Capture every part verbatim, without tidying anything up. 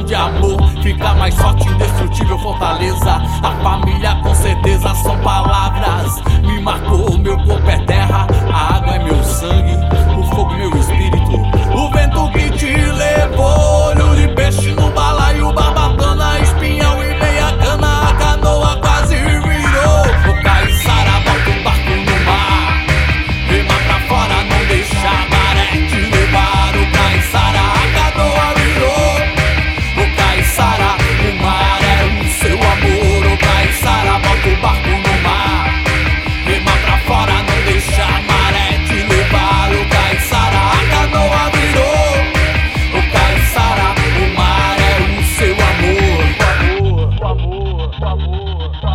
de amor fica mais forte, indestrutível, fortaleza. A família com certeza são palavras. Me marcou, meu corpo é terra, a água é meu sangue, o fogo meu espírito. O vento que te levou, olho de peixe no balaio, barbatana, espinhão e meia cana, a canoa quase virou. O Caiçara bota o barco no mar, rema pra fora, não deixa a maré te levar. O Caiçara, a canoa virou. O Caiçara, o mar é o seu amor. O Caiçara bota o barco no mar, rema pra fora, não deixa a maré te levar. O Caiçara, a canoa virou. O Caiçara, o mar é o seu amor. O amor, o amor, o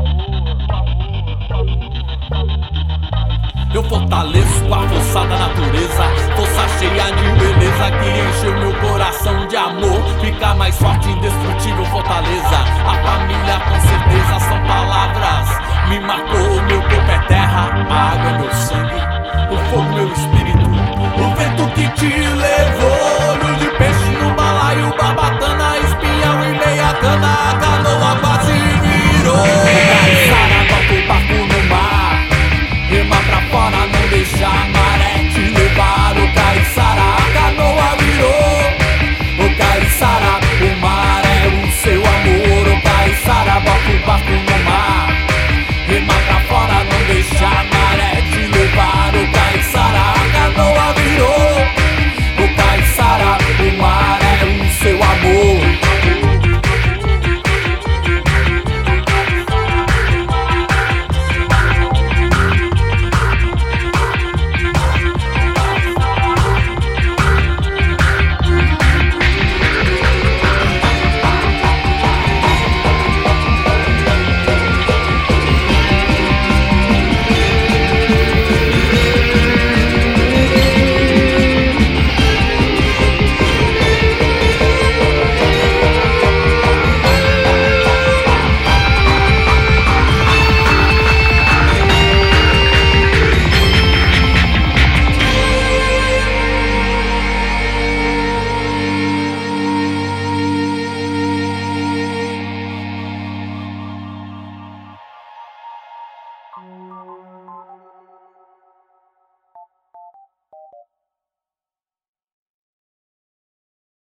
amor. Eu fortaleço a força da natureza, força cheia de beleza que encheu meu coração de amor. Fica mais forte, indestrutível, fortaleza. A família com certeza são palavras. Me marcou, meu corpo é terra, a água é meu sangue, o fogo meu espírito. O vento que te levou,